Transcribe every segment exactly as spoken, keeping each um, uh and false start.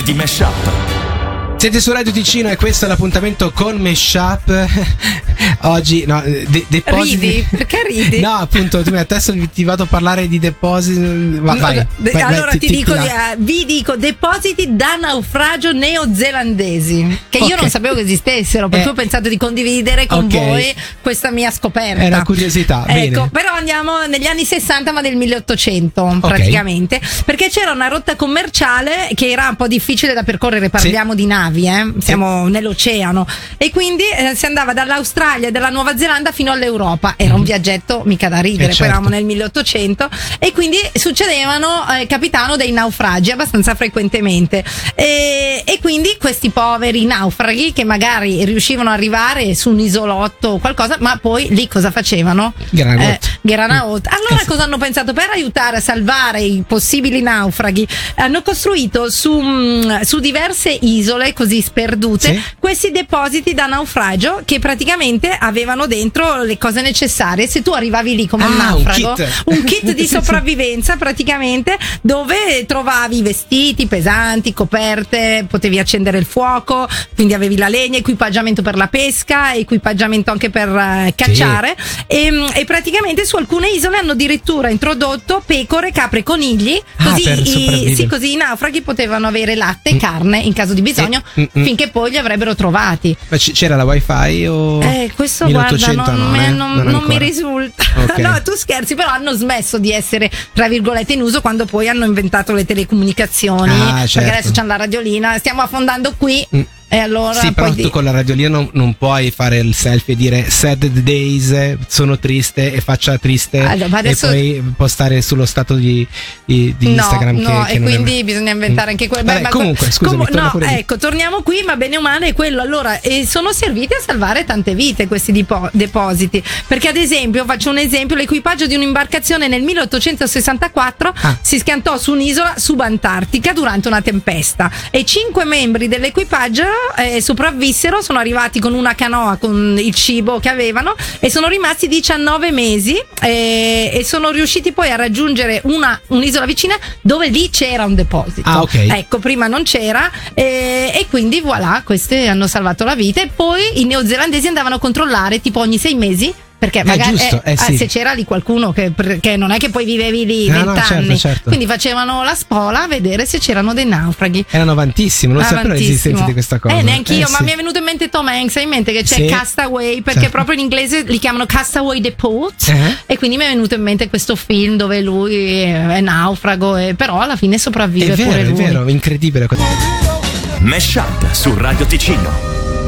di Mashup. Siete su Radio Ticino e questo è l'appuntamento con Mashup. Oggi, no, de- depositi. Ridi? Perché ridi? No, appunto, tu adesso ti vado a parlare di depositi. Va, No, vai, de- vai, allora vai, ti, ti, dico, ti uh, vi dico depositi da naufragio neozelandesi, che io Okay. non sapevo che esistessero, perché Eh. ho pensato di condividere con Ok. voi questa mia scoperta. È una curiosità, Ecco, bene. però andiamo negli anni sessanta, ma del milleottocento praticamente, perché c'era una rotta commerciale che era un po' difficile da percorrere, parliamo di navi, eh? Siamo nell'oceano, e quindi eh, si andava dall'Australia e dalla Nuova Zelanda fino all'Europa. Era un viaggetto mica da ridere, Eh, poi certo. eravamo nel milleottocento e quindi succedevano, eh, capitano, dei naufragi abbastanza frequentemente, e, e quindi questi poveri naufraghi che magari riuscivano ad arrivare su un isolotto o qualcosa, ma poi lì cosa facevano? Granot. Eh, Granot. Allora Eh sì. cosa hanno pensato? Per aiutare a salvare i possibili naufraghi hanno costruito su, mh, su diverse isole così sperdute, Sì. questi depositi da naufragio che praticamente avevano dentro le cose necessarie. Se tu arrivavi lì come un Ah, un naufrago, kit. un kit di sopravvivenza praticamente, dove trovavi vestiti pesanti, coperte, potevi accendere il fuoco, quindi avevi la legna, equipaggiamento per la pesca, equipaggiamento anche per eh, cacciare, e, e praticamente su alcune isole hanno addirittura introdotto pecore, capre, conigli, Ah, così, per i, sopravvivere. sì, così i naufraghi potevano avere latte e carne in caso di bisogno, Mm, mm, mm. finché poi li avrebbero trovati. Ma c- c'era la wifi o Eh, questo guarda, milleottocento non, no, me- eh? non- Non non mi ancora. risulta. Ok. No, tu scherzi, però hanno smesso di essere, tra virgolette, in uso quando poi hanno inventato le telecomunicazioni. Ah, Perché certo. adesso c'hanno la radiolina, stiamo affondando qui. Mm. E allora Sì, però poi tu di- con la radiolina non, non puoi fare il selfie e dire sad days, sono triste e faccia triste, Allora, ma adesso- e poi postare sullo stato di, di, di no, Instagram no, che, che e non è- quindi bisogna inventare anche quello. Vabbè, Beh, ma comunque, scusami, comu- torna no, pure lì. ecco, torniamo qui, ma bene o male è quello. Allora, e sono serviti a salvare tante vite questi dipo- depositi, perché ad esempio, faccio un esempio, l'equipaggio di un'imbarcazione nel milleottocentosessantaquattro Ah. si schiantò su un'isola subantartica durante una tempesta e cinque membri dell'equipaggio eh, sopravvissero, sono arrivati con una canoa con il cibo che avevano e sono rimasti diciannove mesi, eh, e sono riusciti poi a raggiungere una, un'isola vicina dove lì c'era un deposito. Ah, ok. Ecco, prima non c'era, eh, e quindi voilà, questi hanno salvato la vita. E poi i neozelandesi andavano a controllare tipo ogni sei mesi, perché magari giusto, eh, ah, sì. se c'era lì qualcuno che, che non è che poi vivevi lì No, no, vent'anni, certo, certo. quindi facevano la spola a vedere se c'erano dei naufraghi. Erano avantissimi, non sapevo Avantissimo. l'esistenza di questa cosa. Eh, neanche io, Eh, ma sì. mi è venuto in mente Tom Hanks, hai in mente che c'è Sì. Castaway, perché Certo. proprio in inglese li chiamano Castaway Depot, Eh? e quindi mi è venuto in mente questo film dove lui è naufrago, e però alla fine sopravvive È vero, pure è lui. vero, incredibile. Mashup su Radio Ticino.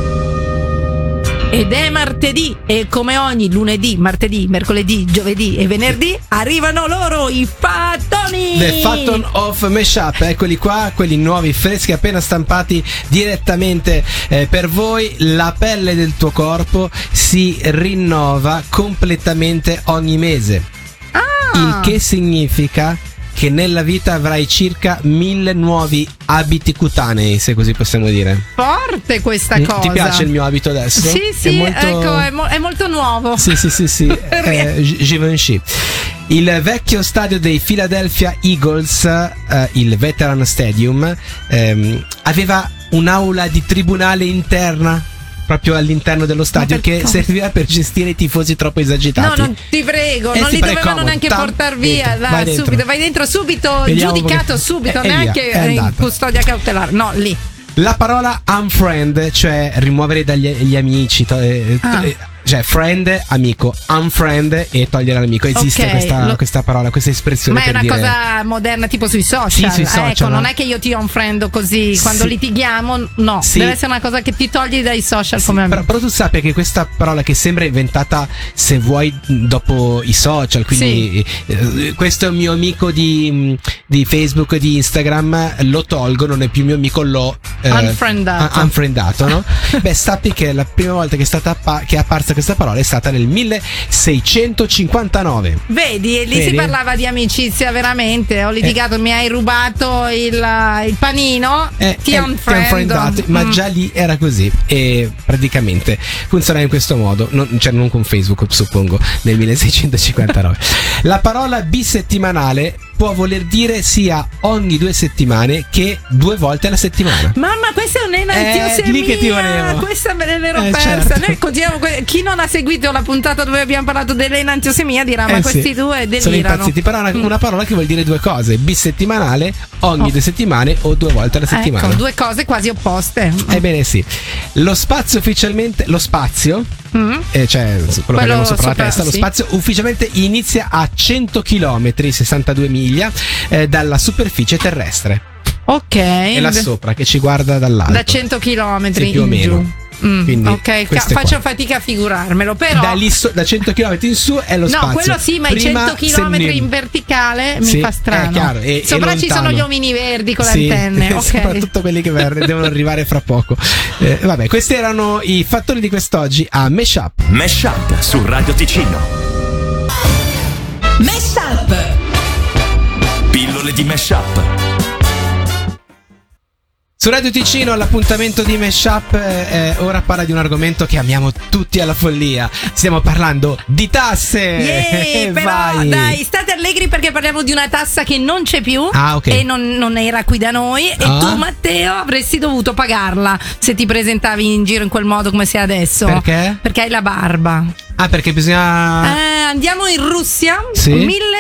Ed è martedì e come ogni lunedì, martedì, mercoledì, giovedì e venerdì arrivano loro i fattoni. The Phantom of Mashup, eccoli qua, quelli nuovi, freschi, appena stampati direttamente eh, per voi. La pelle del tuo corpo si rinnova completamente ogni mese. Ah. Il che significa che nella vita avrai circa mille nuovi abiti cutanei, se così possiamo dire. Forte questa Mm, cosa. Ti piace il mio abito adesso? Sì, sì, È molto... ecco, è, mo- è molto nuovo. Sì, sì, sì, sì. eh, Givenchy. Il vecchio stadio dei Philadelphia Eagles, eh, il Veteran Stadium, ehm, aveva un'aula di tribunale interna proprio all'interno dello stadio, Ma per che cosa? serviva per gestire i tifosi troppo No, esagitati. non ti prego, Eh non sì, li però è dovevano comodo. neanche Tam- portare via. dentro, là, vai dentro. subito, vai dentro subito, Vediamo giudicato come- subito, e- e neanche via, è in andata. custodia cautelare. No, lì. La parola unfriend, cioè rimuovere dagli gli amici, to- eh, to- Ah. eh, cioè friend, amico, unfriend e togliere l'amico. Esiste Ok, questa, lo- questa parola, questa espressione. Ma è per una dire... cosa moderna, tipo sui social. Sì, sui social, ecco, no? non è che io ti unfriendo così quando Sì. litighiamo, no. Sì. Deve essere una cosa che ti togli dai social Sì, come però, amico. però tu sappia che questa parola, che sembra inventata, se vuoi, dopo i social, quindi eh, questo è un mio amico di, di Facebook, di Instagram, lo tolgo, non è più mio amico, l'ho eh, Unfriendato. un- unfriendato, no? Beh, sappi che la prima volta che è stata appa- che è apparsa questa parola è stata nel milleseicentocinquantanove. Vedi, e lì Vedi? si parlava di amicizia veramente. Ho litigato, mi hai rubato il, il panino, Eh, ti eh, unfriendo. unfriendato, ma Mm. già lì era così, e praticamente funzionava in questo modo, non, cioè non con Facebook, suppongo, nel milleseicentocinquantanove. La parola bisettimanale può voler dire sia ogni due settimane che due volte alla settimana. Mamma, questa è un'enantiosemia. Eh, lì che ti volevo. Questa me l'ero Eh, persa. certo. Noi continuiamo. Chi non ha seguito la puntata dove abbiamo parlato dell'enantiosemia dirà: ma Eh, questi sì. due Sono delirano. impazziti. Però una, una parola che vuol dire due cose: bisettimanale, ogni Oh. due settimane o due volte alla settimana. Ecco, due cose quasi opposte. Ebbene sì, lo spazio ufficialmente, lo spazio, Mm. eh, cioè quello, che Quello abbiamo sopra, sopra, la testa, lo sì. spazio ufficialmente inizia a cento chilometri, sessantadue miglia, eh, dalla superficie terrestre. Ok. E là sopra che ci guarda dall'alto. Da cento chilometri Sì, più o in meno. giù. Mm, Quindi, ok, ca- queste faccio qua. fatica a figurarmelo, però. Da, lì so- da cento chilometri in su è lo spazio. No, quello sì, ma i Prima cento chilometri se- in verticale Sì, mi fa strano. è chiaro, e- e Sopra ci lontano. sono gli omini verdi con Sì, le antenne. Ok. soprattutto quelli che ver- devono arrivare fra poco. Eh, vabbè, questi erano i fattori di quest'oggi a Meshup. Meshup su Radio Ticino. Meshup. Pillole di Meshup. Su Radio Ticino l'appuntamento di Meshup eh, ora parla di un argomento che amiamo tutti alla follia. Stiamo parlando di tasse. Yeah, però Vai. dai, state allegri perché parliamo di una tassa che non c'è più. Ah, ok. E non, non era qui da noi. E Ah. tu, Matteo, avresti dovuto pagarla se ti presentavi in giro in quel modo come sei adesso. Perché? Perché hai la barba. Ah, perché bisogna... Eh, andiamo in Russia. Sì.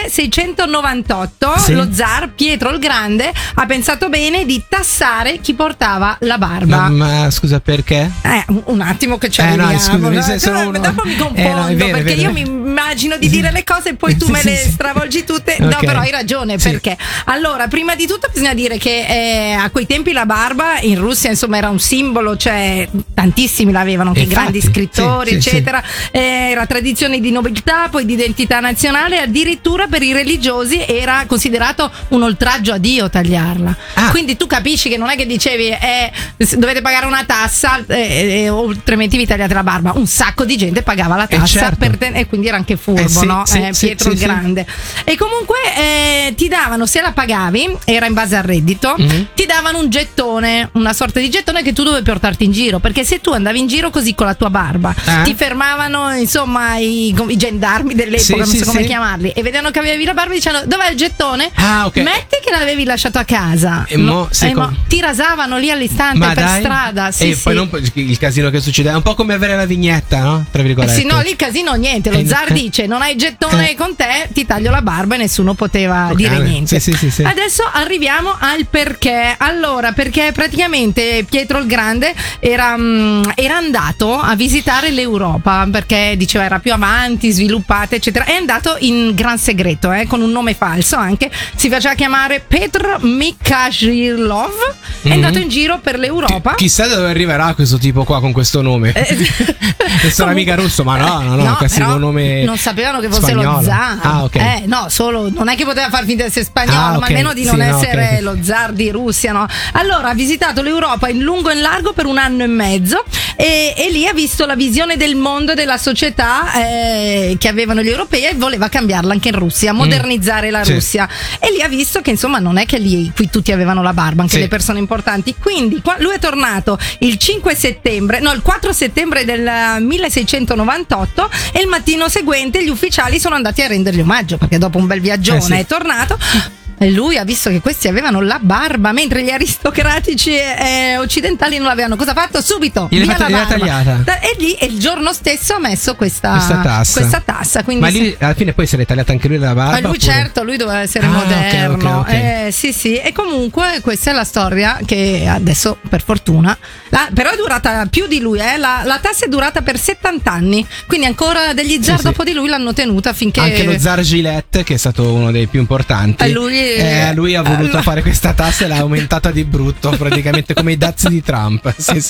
milleseicentonovantotto. Sì. Lo zar Pietro il Grande ha pensato bene di tassare chi portava la barba. Ma, ma scusa, perché? Eh, un- un attimo che ci Eh, no, arriviamo. scusami, no? se sono Dopo- uno- Dopo mi confondo Eh, no, è vero, è perché vero. io mi immagino di dire le cose e poi tu me Sì, le sì. stravolgi tutte. No, Ok. però hai ragione. Sì. Perché? Allora, prima di tutto bisogna dire che eh, a quei tempi la barba in Russia insomma era un simbolo, cioè tantissimi l'avevano, anche Infatti, grandi scrittori, sì, sì, eccetera. Eh, era tradizione di nobiltà, poi di identità nazionale, addirittura per i religiosi era considerato un oltraggio a Dio tagliarla. Ah. Quindi tu capisci che non è che dicevi eh, s- dovete pagare una tassa eh, eh, o altrimenti vi tagliate la barba. Un sacco di gente pagava la Eh, tassa certo. per te- e quindi era anche furbo, Eh, sì, no? sì, Eh, sì, Pietro sì, il sì. Grande. E comunque eh, ti davano, se la pagavi, era in base al reddito, Mhm. ti davano un gettone, una sorta di gettone che tu dovevi portarti in giro, perché se tu andavi in giro così con la tua barba, Eh? ti fermavano insomma i, i gendarmi dell'epoca, Sì, non sì, so come sì. chiamarli, e vedevano che avevi la barba e dicevano dov'è il gettone? Ah, ok. Metti che l'avevi lasciato a casa. E mo- se eh, com- mo- ti rasavano lì all'istante Ma per dai. strada. Sì, e sì. poi non, il casino che succede è un po' come avere la vignetta, no? Tra Eh virgolette. sì, no, lì il casino niente. Lo Eh, zar eh. dice: non hai il gettone Eh. con te, ti taglio la barba e nessuno poteva Ok, dire niente. sì, sì, sì, sì. Adesso arriviamo al perché. Allora, perché praticamente Pietro il Grande era, mm, era andato a visitare l'Europa perché diceva era più avanti, sviluppata, eccetera. È andato in gran segreto, eh, con un nome falso anche. Si faceva chiamare Petr Mikhailov. È Mhm. andato in giro per l'Europa. Chi- Chissà da dove arriverà questo tipo qua con questo nome. Eh, Non sarà comunque- mica russo, ma no, no, no, No, quasi però un nome non sapevano che fosse spagnolo. lo zar. Ah, ok. Eh, no, solo non è che poteva far finta di essere spagnolo, Ah, ok. ma almeno di non Sì, no, essere ok. lo zar di Russia, no? Allora ha visitato l'Europa in lungo e in largo per un anno e mezzo e, e lì ha visto la visione del mondo e della società eh, che avevano gli europei e voleva cambiarla anche in Russia, modernizzare la Mm. Sì. Russia. E lì ha visto che insomma non è che lì qui tutti avevano la barba, anche Sì. le persone importanti. Quindi qua, lui è tornato il cinque settembre, no, il quattro settembre del milleseicentonovantotto e il mattino seguente gli ufficiali sono andati a rendergli omaggio perché dopo un bel viaggione Eh sì. è tornato. E lui ha visto che questi avevano la barba, mentre gli aristocratici eh, occidentali non l'avevano. Cosa ha fatto? Subito Gliel'ha via fatta- la gliel'ha barba. tagliata. Da- E lì e il giorno stesso ha messo questa, Questa tassa. questa tassa, quindi Ma sì. lì alla fine poi se l'è tagliata anche lui la barba. Ma lui oppure- certo, lui doveva essere Ah, ok, moderno. ok, ok. Eh, sì, sì. E comunque questa è la storia che adesso, per fortuna, la- però è durata più di lui. Eh. La, la tassa è durata per settanta anni. Quindi ancora degli zar sì. dopo di lui l'hanno tenuta finché. Anche lo zar Gillette, che è stato uno dei più importanti, E lui- eh, lui ha voluto allora- fare questa tassa e l'ha aumentata di brutto, praticamente come i dazi di Trump. Sì, sì.